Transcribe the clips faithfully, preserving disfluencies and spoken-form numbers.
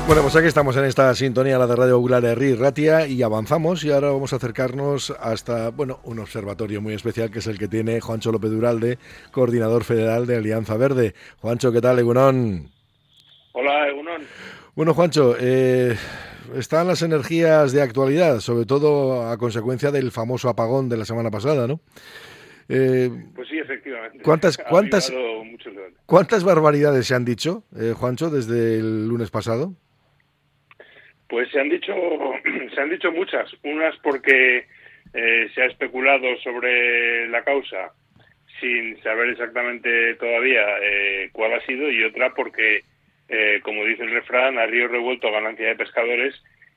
Bueno, pues aquí estamos en esta sintonía, la de Radio Popular Herri Ratia, y avanzamos y ahora vamos a acercarnos hasta, bueno, un observatorio muy especial que es el que tiene Juancho López Duralde, coordinador federal de Alianza Verde. Juancho, ¿qué tal, Egunon? Hola, Egunon. Bueno, Juancho, eh, están las energías de actualidad, sobre todo a consecuencia del famoso apagón de la semana pasada, ¿no? Eh, pues sí, efectivamente. ¿Cuántas, Ha cuántas, avivado muchos debates. ¿Cuántas barbaridades se han dicho, eh, Juancho, desde el lunes pasado? Pues se han dicho, se han dicho muchas. Unas porque eh, se ha especulado sobre la causa sin saber exactamente todavía eh, cuál ha sido, y otra porque, eh, como dice el refrán, a río revuelto ganancia de pescadores,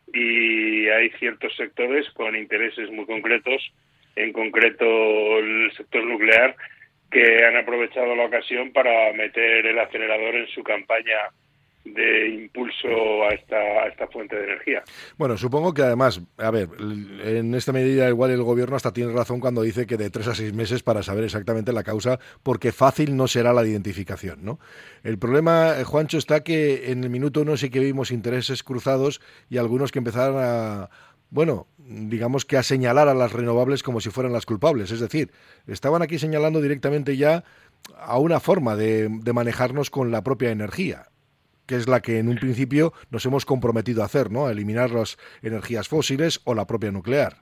y hay ciertos sectores con intereses muy concretos, en concreto el sector nuclear, que han aprovechado la ocasión para meter el acelerador en su campaña de impulso a esta, a esta fuente de energía. Bueno, supongo que además, a ver, en esta medida igual el gobierno hasta tiene razón cuando dice que de tres a seis meses para saber exactamente la causa, porque fácil no será la identificación, ¿no? El problema, Juancho, está que en el minuto uno sí que vimos intereses cruzados y algunos que empezaron a, bueno, digamos que a señalar a las renovables como si fueran las culpables. Es decir, estaban aquí señalando directamente ya a una forma de, de manejarnos con la propia energía, que es la que en un principio nos hemos comprometido a hacer, ¿no? A eliminar las energías fósiles o la propia nuclear.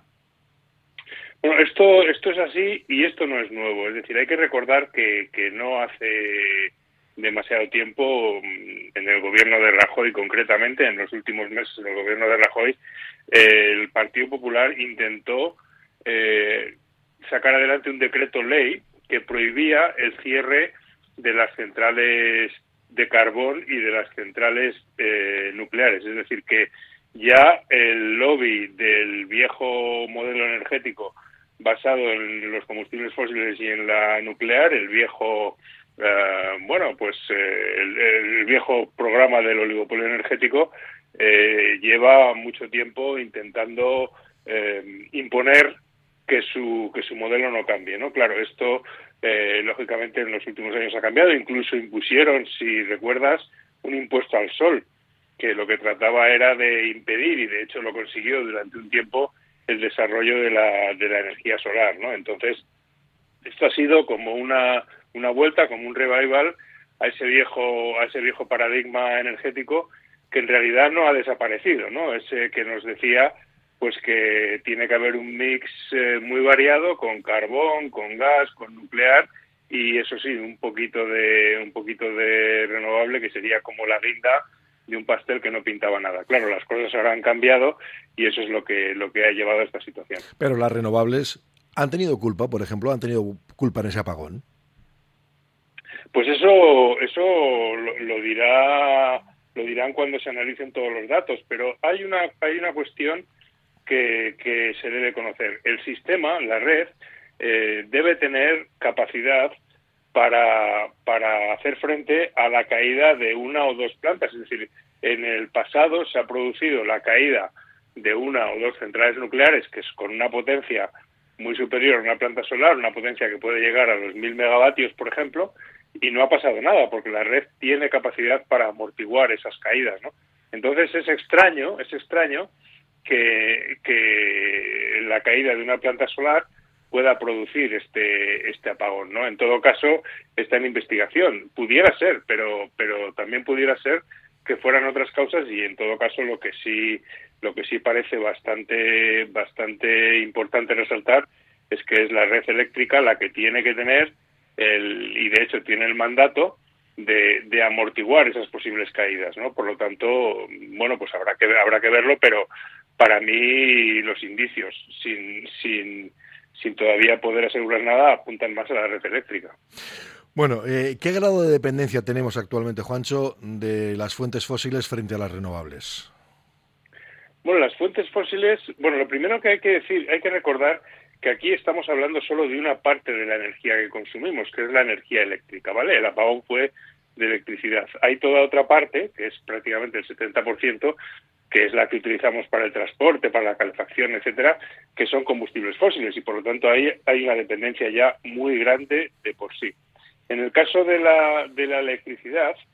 Bueno, esto, esto es así y esto no es nuevo. Es decir, hay que recordar que, que no hace demasiado tiempo, en el gobierno de Rajoy concretamente, en los últimos meses del gobierno de Rajoy, eh, el Partido Popular intentó eh, sacar adelante un decreto ley que prohibía el cierre de las centrales de carbón y de las centrales eh, nucleares. Es decir, que ya el lobby del viejo modelo energético basado en los combustibles fósiles y en la nuclear, el viejo, eh, bueno, pues eh, el, el viejo programa del oligopolio energético, eh, lleva mucho tiempo intentando eh, imponer que su que su modelo no cambie, ¿no? Claro, esto eh, lógicamente en los últimos años ha cambiado. Incluso impusieron, si recuerdas, un impuesto al sol, que lo que trataba era de impedir, y de hecho lo consiguió durante un tiempo, el desarrollo de la de la energía solar, ¿no? Entonces, esto ha sido como una una vuelta, como un revival a ese viejo a ese viejo paradigma energético que en realidad no ha desaparecido, ¿no? Ese que nos decía pues que tiene que haber un mix eh, muy variado, con carbón, con gas, con nuclear, y eso sí, un poquito de un poquito de renovable, que sería como la guinda de un pastel que no pintaba nada. Claro, las cosas ahora han cambiado y eso es lo que lo que ha llevado a esta situación. Pero las renovables han tenido culpa, por ejemplo, han tenido culpa en ese apagón. Pues eso eso lo, lo dirá lo dirán cuando se analicen todos los datos, pero hay una hay una cuestión que, que se debe conocer. El sistema, la red, eh, debe tener capacidad para, para hacer frente a la caída de una o dos plantas. Es decir, en el pasado se ha producido la caída de una o dos centrales nucleares, que es con una potencia muy superior a una planta solar, una potencia que puede llegar a los mil megavatios, por ejemplo, y no ha pasado nada, porque la red tiene capacidad para amortiguar esas caídas, ¿no? Entonces es extraño, es extraño que, que la caída de una planta solar pueda producir este este apagón, ¿no? En todo caso, está en investigación. Pudiera ser, pero pero también pudiera ser que fueran otras causas, y en todo caso lo que sí lo que sí parece bastante bastante importante resaltar es que es la red eléctrica la que tiene que tener el y de hecho tiene el mandato de, de amortiguar esas posibles caídas, ¿no? Por lo tanto, bueno, pues habrá que habrá que verlo, pero para mí los indicios, sin sin sin todavía poder asegurar nada, apuntan más a la red eléctrica. Bueno, eh, ¿qué grado de dependencia tenemos actualmente, Juancho, de las fuentes fósiles frente a las renovables? Bueno, las fuentes fósiles, bueno, lo primero que hay que decir, hay que recordar que aquí estamos hablando solo de una parte de la energía que consumimos, que es la energía eléctrica, ¿vale? El apagón fue de electricidad. Hay toda otra parte, que es prácticamente el setenta por ciento, que es la que utilizamos para el transporte, para la calefacción, etcétera, que son combustibles fósiles, y por lo tanto ahí hay una dependencia ya muy grande de por sí. En el caso de la de la electricidad,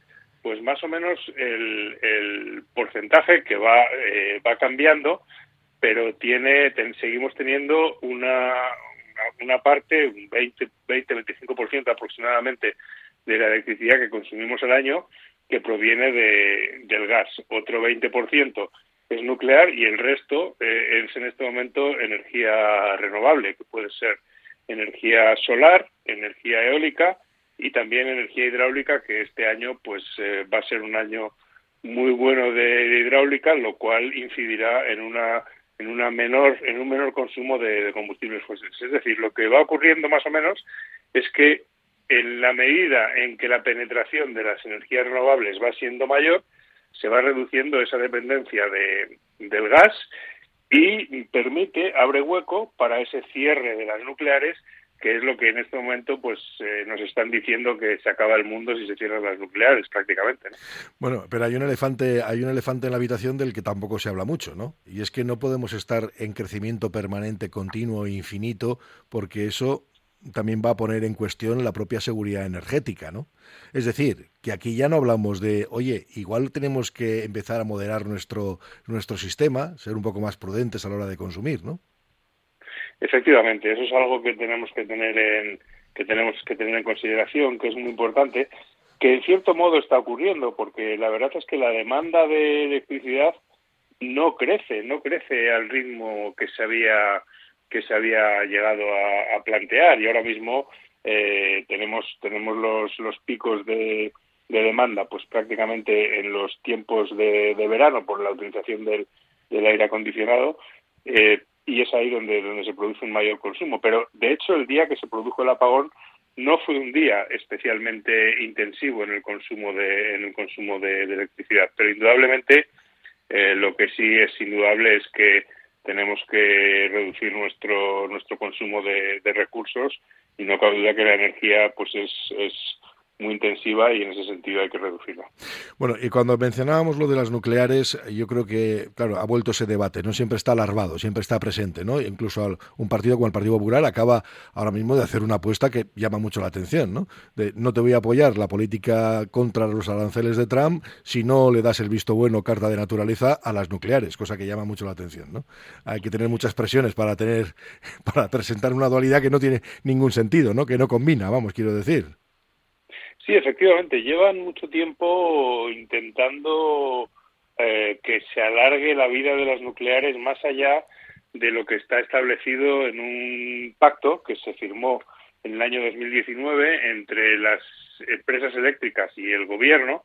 pues más o menos el, el porcentaje que va eh, va cambiando, pero tiene ten, seguimos teniendo una, una parte, un veinte a veinticinco por ciento aproximadamente de la electricidad que consumimos al año, que proviene de, del gas. Otro veinte por ciento es nuclear y el resto eh, es en este momento energía renovable, que puede ser energía solar, energía eólica y también energía hidráulica, que este año pues eh, va a ser un año muy bueno de, de hidráulica, lo cual incidirá en una en una menor en un menor consumo de, de combustibles fósiles. Es decir, lo que va ocurriendo más o menos es que en la medida en que la penetración de las energías renovables va siendo mayor, se va reduciendo esa dependencia de, del gas y permite, abre hueco para ese cierre de las nucleares, que es lo que en este momento pues eh, nos están diciendo que se acaba el mundo si se cierran las nucleares, prácticamente, ¿no? Bueno, pero hay un elefante, hay un elefante en la habitación del que tampoco se habla mucho, ¿no? Y es que no podemos estar en crecimiento permanente, continuo e infinito, porque eso también va a poner en cuestión la propia seguridad energética, ¿no? Es decir, que aquí ya no hablamos de, oye, igual tenemos que empezar a moderar nuestro nuestro sistema, ser un poco más prudentes a la hora de consumir, ¿no? Efectivamente, eso es algo que tenemos que tener en que tenemos que tener en consideración, que es muy importante, que en cierto modo está ocurriendo, porque la verdad es que la demanda de electricidad no crece, no crece al ritmo que se había que se había llegado a, a plantear, y ahora mismo eh, tenemos tenemos los los picos de, de demanda pues prácticamente en los tiempos de, de verano por la utilización del, del aire acondicionado, eh, y es ahí donde donde se produce un mayor consumo. Pero de hecho el día que se produjo el apagón no fue un día especialmente intensivo en el consumo de en el consumo de, de electricidad, pero indudablemente eh, lo que sí es indudable es que tenemos que reducir nuestro nuestro consumo de, de recursos, y no cabe duda que la energía pues es, es muy intensiva y en ese sentido hay que reducirla. Bueno, y cuando mencionábamos lo de las nucleares, yo creo que, claro, ha vuelto ese debate, no siempre está alarmado, siempre está presente, ¿no? Incluso al, un partido como el Partido Popular acaba ahora mismo de hacer una apuesta que llama mucho la atención, ¿no? De no te voy a apoyar la política contra los aranceles de Trump si no le das el visto bueno, carta de naturaleza, a las nucleares, cosa que llama mucho la atención, ¿no? Hay que tener muchas presiones para tener, para presentar una dualidad que no tiene ningún sentido, ¿no? Que no combina, vamos, quiero decir. Sí, efectivamente, llevan mucho tiempo intentando eh, que se alargue la vida de las nucleares más allá de lo que está establecido en un pacto que se firmó en el año dos mil diecinueve entre las empresas eléctricas y el gobierno,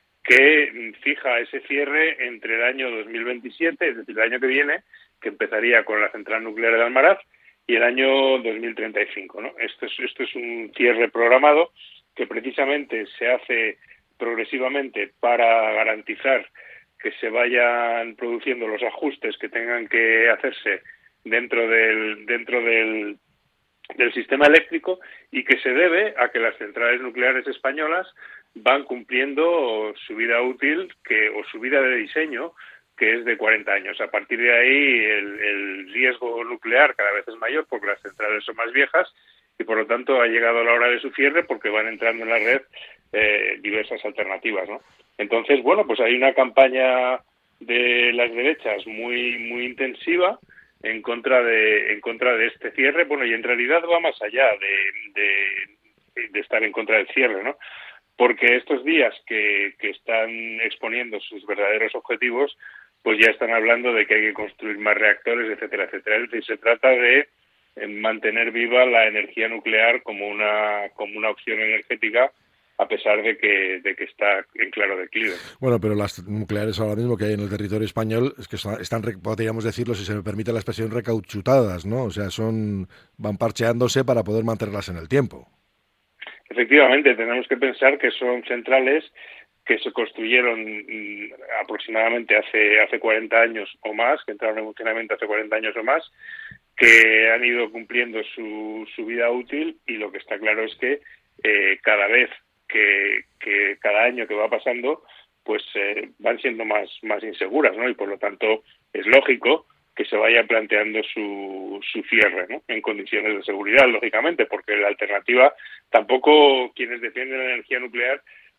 que fija ese cierre entre el año dos mil veintisiete, es decir, el año que viene, que empezaría con la central nuclear de Almaraz, y el año dos mil treinta y cinco, ¿no? Esto es, esto es un cierre programado que precisamente se hace progresivamente para garantizar que se vayan produciendo los ajustes que tengan que hacerse dentro del dentro del, del sistema eléctrico, y que se debe a que las centrales nucleares españolas van cumpliendo su vida útil que o su vida de diseño, que es de cuarenta años. A partir de ahí el, el riesgo nuclear cada vez es mayor porque las centrales son más viejas, y por lo tanto ha llegado la hora de su cierre porque van entrando en la red eh, diversas alternativas, ¿no? Entonces, bueno, pues hay una campaña de las derechas muy muy intensiva en contra de en contra de este cierre, bueno, y en realidad va más allá de, de, de estar en contra del cierre, ¿no? Porque estos días que, que están exponiendo sus verdaderos objetivos, pues ya están hablando de que hay que construir más reactores, etcétera, etcétera. Es decir, se trata de mantener viva la energía nuclear como una como una opción energética, a pesar de que de que está en claro declive. Bueno, pero las nucleares ahora mismo que hay en el territorio español es que son, están, podríamos decirlo, si se me permite la expresión, recauchutadas, ¿no? O sea, son van parcheándose para poder mantenerlas en el tiempo. Efectivamente, tenemos que pensar que son centrales que se construyeron aproximadamente hace hace cuarenta años o más, que entraron en funcionamiento hace cuarenta años o más, que han ido cumpliendo su, su vida útil, y lo que está claro es que eh, cada vez que, que cada año que va pasando, pues eh, van siendo más más inseguras, ¿no? Y por lo tanto es lógico que se vaya planteando su, su cierre, ¿no? En condiciones de seguridad, lógicamente, porque la alternativa, tampoco quienes defienden la energía nuclear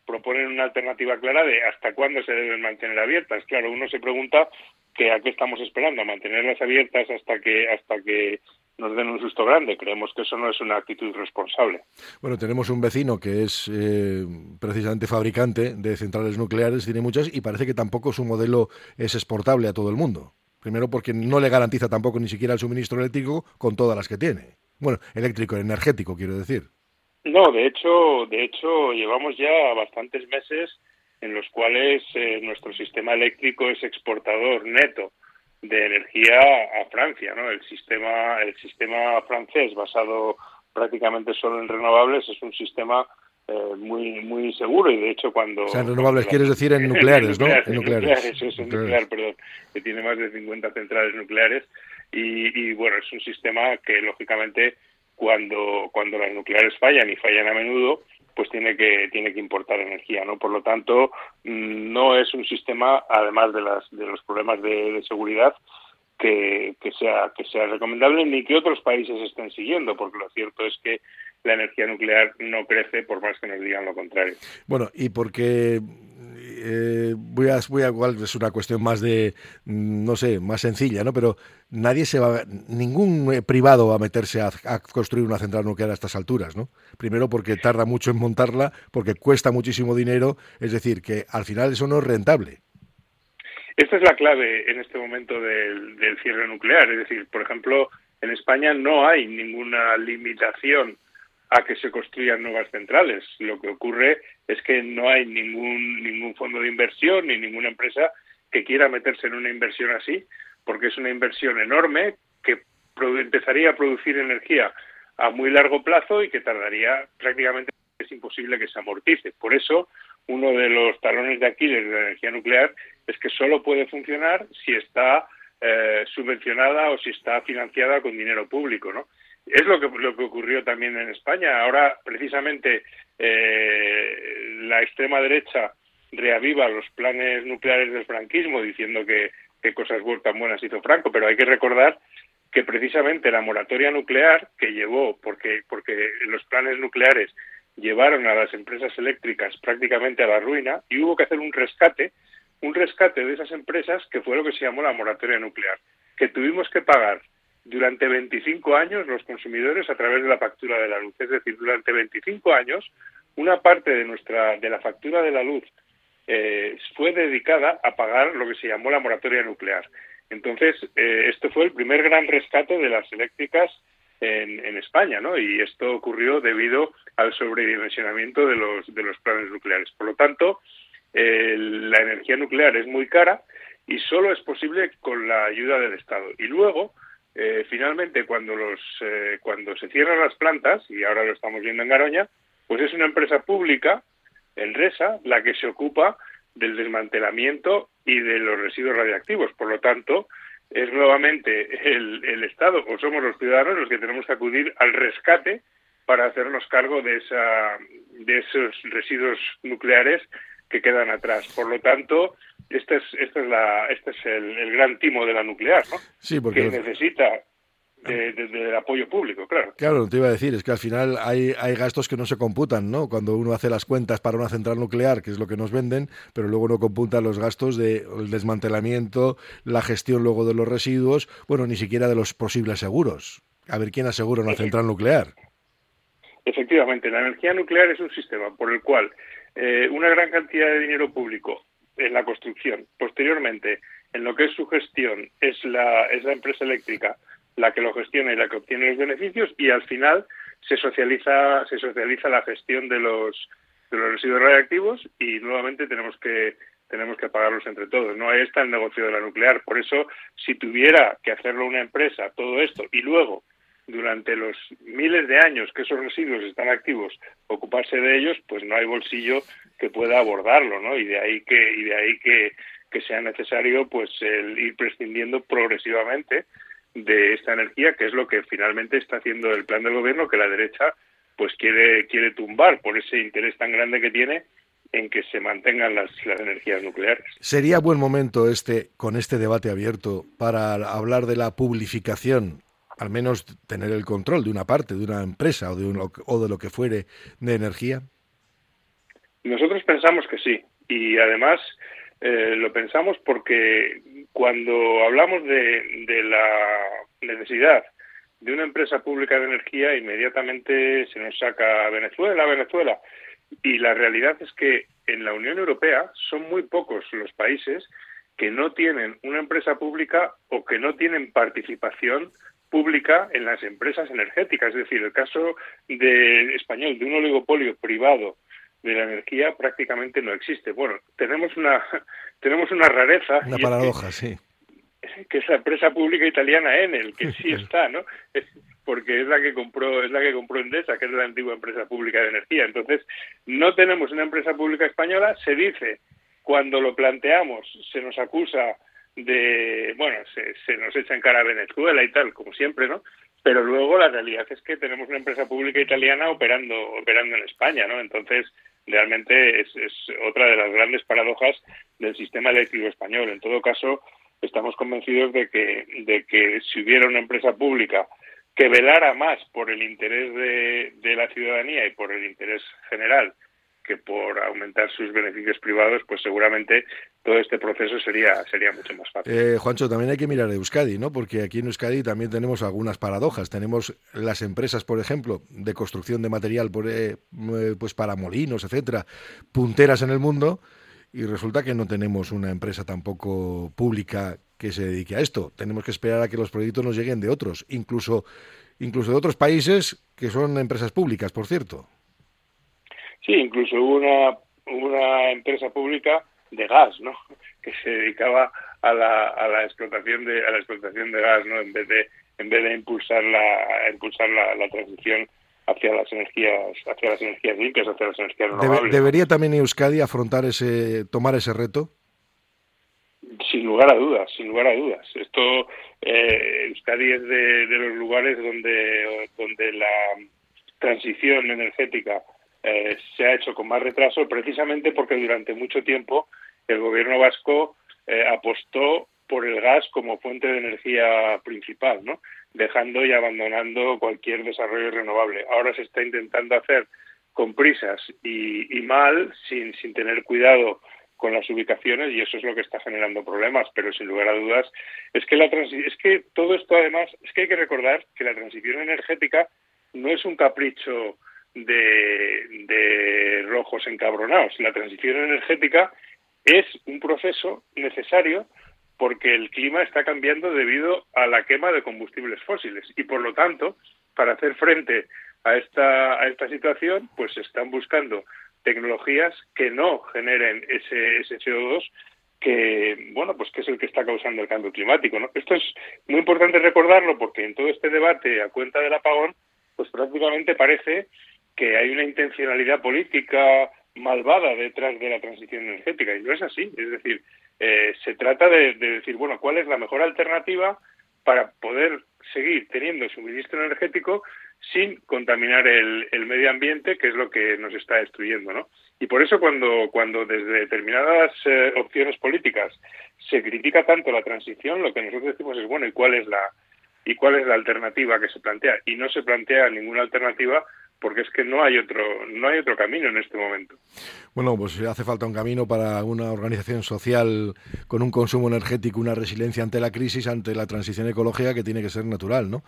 proponen una alternativa clara de hasta cuándo se deben mantener abiertas. Claro, uno se pregunta que a qué estamos esperando, a mantenerlas abiertas hasta que hasta que nos den un susto grande. Creemos que eso no es una actitud responsable. Bueno, tenemos un vecino que es eh, precisamente fabricante de centrales nucleares, tiene muchas, y parece que tampoco su modelo es exportable a todo el mundo. Primero porque no le garantiza tampoco ni siquiera el suministro eléctrico con todas las que tiene. Bueno, eléctrico, energético, quiero decir. No, de hecho, de hecho llevamos ya bastantes meses en los cuales eh, nuestro sistema eléctrico es exportador neto de energía a Francia, ¿no? El sistema, el sistema francés, basado prácticamente solo en renovables, es un sistema eh, muy muy seguro, y de hecho cuando... O sea, en renovables quieres decir en nucleares, ¿no? En nucleares, en nucleares, nucleares. eso es en nuclear, perdón, que tiene más de cincuenta centrales nucleares, y, y bueno, es un sistema que lógicamente cuando cuando las nucleares fallan, y fallan a menudo, pues tiene que tiene que importar energía, ¿no? Por lo tanto, no es un sistema, además de las de los problemas de, de seguridad, que, que sea que sea recomendable, ni que otros países estén siguiendo, porque lo cierto es que la energía nuclear no crece por más que nos digan lo contrario. Bueno, y porque eh, voy a voy a igual es una cuestión más de, no sé, más sencilla, ¿no? Pero nadie se va, ningún privado va a meterse a, a construir una central nuclear a estas alturas, ¿no? Primero porque tarda mucho en montarla, porque cuesta muchísimo dinero, es decir, que al final eso no es rentable. Esta es la clave en este momento del, del cierre nuclear. Es decir, por ejemplo, en España no hay ninguna limitación a que se construyan nuevas centrales. Lo que ocurre es que no hay ningún ningún fondo de inversión ni ninguna empresa que quiera meterse en una inversión así, porque es una inversión enorme que empezaría a producir energía a muy largo plazo y que tardaría prácticamente, es imposible que se amortice. Por eso, uno de los talones de Aquiles de la energía nuclear es que solo puede funcionar si está eh, subvencionada o si está financiada con dinero público, ¿no? Es lo que lo que ocurrió también en España. Ahora, precisamente, eh, la extrema derecha reaviva los planes nucleares del franquismo, diciendo que, que cosas tan buenas hizo Franco, pero hay que recordar que precisamente la moratoria nuclear que llevó, porque porque los planes nucleares llevaron a las empresas eléctricas prácticamente a la ruina, y hubo que hacer un rescate, un rescate de esas empresas, que fue lo que se llamó la moratoria nuclear, que tuvimos que pagar durante veinticinco años los consumidores a través de la factura de la luz. Es decir, durante veinticinco años, una parte de nuestra de la factura de la luz eh, fue dedicada a pagar lo que se llamó la moratoria nuclear. Entonces, eh, esto fue el primer gran rescate de las eléctricas en, en España, ¿no? Y esto ocurrió debido al sobredimensionamiento de los de los planes nucleares. Por lo tanto, eh, la energía nuclear es muy cara y solo es posible con la ayuda del Estado. Y luego, eh, finalmente, cuando los eh, cuando se cierran las plantas, y ahora lo estamos viendo en Garoña, pues es una empresa pública, Enresa, la que se ocupa del desmantelamiento y de los residuos radiactivos. Por lo tanto, es nuevamente el, el Estado, o somos los ciudadanos, los que tenemos que acudir al rescate para hacernos cargo de esa de esos residuos nucleares que quedan atrás. Por lo tanto, este es este es la este es el, el gran timo de la nuclear, ¿no? Sí, porque que necesita de, de, del apoyo público, claro. Claro, te iba a decir, es que al final hay, hay gastos que no se computan, ¿no? Cuando uno hace las cuentas para una central nuclear, que es lo que nos venden, pero luego no computa los gastos del desmantelamiento, la gestión luego de los residuos, bueno, ni siquiera de los posibles seguros. A ver, ¿quién asegura una central nuclear? Efectivamente, la energía nuclear es un sistema por el cual eh, una gran cantidad de dinero público en la construcción, posteriormente en lo que es su gestión, es la, es la empresa eléctrica la que lo gestiona y la que obtiene los beneficios, y al final se socializa se socializa la gestión de los de los residuos radiactivos, y nuevamente tenemos que tenemos que pagarlos entre todos. No, ahí está el negocio de la nuclear. Por eso, si tuviera que hacerlo una empresa, todo esto, y luego durante los miles de años que esos residuos están activos, ocuparse de ellos, pues no hay bolsillo que pueda abordarlo, ¿no? Y de ahí que y de ahí que, que sea necesario, pues, el ir prescindiendo progresivamente de esta energía, que es lo que finalmente está haciendo el plan del gobierno, que la derecha pues quiere quiere tumbar por ese interés tan grande que tiene en que se mantengan las, las energías nucleares. ¿Sería buen momento este, con este debate abierto, para hablar de la publificación, al menos tener el control de una parte, de una empresa o de, un, o de lo que fuere de energía? Nosotros pensamos que sí, y además eh, lo pensamos porque cuando hablamos de, de la necesidad de una empresa pública de energía, inmediatamente se nos saca Venezuela, Venezuela. Y la realidad es que en la Unión Europea son muy pocos los países que no tienen una empresa pública o que no tienen participación pública en las empresas energéticas. Es decir, el caso de español de un oligopolio privado de la energía prácticamente no existe. Bueno, tenemos una tenemos una rareza, Una y es paradoja, que, sí. que es la empresa pública italiana Enel, que sí está, ¿no? Es, porque es la que compró es la que compró Endesa, que es la antigua empresa pública de energía. Entonces, no tenemos una empresa pública española. Se dice, cuando lo planteamos, se nos acusa de, bueno, se, se nos echa en cara a Venezuela y tal, como siempre, ¿no? Pero luego la realidad es que tenemos una empresa pública italiana operando operando en España, ¿no? Entonces, realmente es, es otra de las grandes paradojas del sistema eléctrico español. En todo caso, estamos convencidos de que, de que si hubiera una empresa pública que velara más por el interés de, de la ciudadanía y por el interés general que por aumentar sus beneficios privados, pues seguramente todo este proceso sería sería mucho más fácil. Eh, Juancho, también hay que mirar a Euskadi, ¿no? Porque aquí en Euskadi también tenemos algunas paradojas. Tenemos las empresas, por ejemplo, de construcción de material por, eh, pues para molinos, etcétera, punteras en el mundo, y resulta que no tenemos una empresa tampoco pública que se dedique a esto. Tenemos que esperar a que los proyectos nos lleguen de otros, incluso, incluso de otros países que son empresas públicas, por cierto. Sí, incluso hubo una, una empresa pública de gas, ¿no? Que se dedicaba a la, a la explotación de a la explotación de gas, ¿no? En vez de en vez de impulsar la a impulsar la, la transición hacia las energías hacia las energías limpias, hacia las energías Debe, renovables, ¿Debería ¿no? también Euskadi afrontar ese tomar ese reto? Sin lugar a dudas, sin lugar a dudas. Esto eh, Euskadi es de, de los lugares donde donde la transición energética Eh, se ha hecho con más retraso, precisamente porque durante mucho tiempo el gobierno vasco eh, apostó por el gas como fuente de energía principal, ¿no? Dejando y abandonando cualquier desarrollo renovable. Ahora se está intentando hacer con prisas y, y mal, sin, sin tener cuidado con las ubicaciones, y eso es lo que está generando problemas. Pero sin lugar a dudas es que la transi- es que todo esto, además, es que hay que recordar que la transición energética no es un capricho de, de rojos encabronados. La transición energética es un proceso necesario porque el clima está cambiando debido a la quema de combustibles fósiles y, por lo tanto, para hacer frente a esta a esta situación, pues se están buscando tecnologías que no generen ese, ese C O dos que, bueno, pues que es el que está causando el cambio climático, ¿no? Esto es muy importante recordarlo porque en todo este debate a cuenta del apagón, pues prácticamente parece que hay una intencionalidad política malvada detrás de la transición energética, y no es así. Es decir, eh, se trata de, de decir, bueno, ¿cuál es la mejor alternativa para poder seguir teniendo suministro energético sin contaminar el, el medio ambiente, que es lo que nos está destruyendo, ¿no? Y por eso cuando, cuando desde determinadas eh, opciones políticas se critica tanto la transición, lo que nosotros decimos es, bueno, ¿y cuál es la y cuál es la alternativa que se plantea? Y no se plantea ninguna alternativa porque es que no hay otro no hay otro camino en este momento. Bueno, pues hace falta un camino para una organización social con un consumo energético, una resiliencia ante la crisis, ante la transición ecológica que tiene que ser natural, ¿no?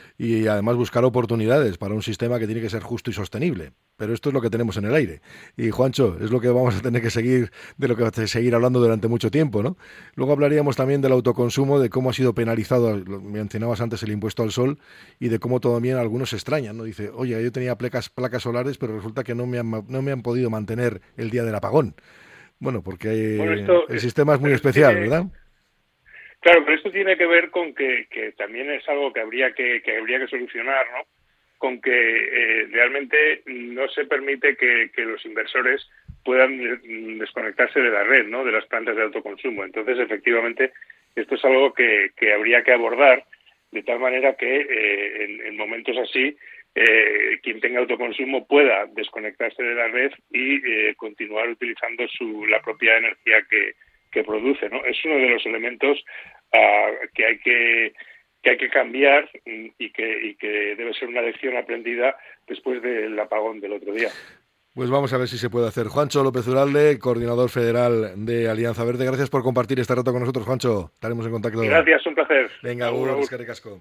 Y además buscar oportunidades para un sistema que tiene que ser justo y sostenible. Pero esto es lo que tenemos en el aire. Y Juancho, es lo que vamos a tener que seguir, de lo que vamos a seguir hablando durante mucho tiempo, ¿no? Luego hablaríamos también del autoconsumo, de cómo ha sido penalizado, mencionabas antes el impuesto al sol, y de cómo todavía algunos se extrañan, ¿no? Dice, oye, yo tenía placas, placas solares, pero resulta que no me han, no me han podido mantener el día del apagón. Bueno, porque Bueno, eh, esto el es, sistema es muy pero esto especial, tiene, ¿verdad? claro, pero esto tiene que ver con que, que también es algo que habría que, que habría que solucionar, ¿no? Con que eh, realmente no se permite que, que los inversores puedan desconectarse de la red, ¿no? De las plantas de autoconsumo. Entonces, efectivamente, esto es algo que, que habría que abordar de tal manera que eh, en, en momentos así eh, quien tenga autoconsumo pueda desconectarse de la red y eh, continuar utilizando su la propia energía que, que produce, ¿no? Es uno de los elementos uh, que hay que que hay que cambiar y que y que debe ser una lección aprendida después del apagón del otro día. Pues vamos a ver si se puede hacer. Juancho López Uralde, coordinador federal de Alianza Verde, gracias por compartir este rato con nosotros, Juancho. Estaremos en contacto. Gracias, un placer. Venga, agur, eskerrik asko.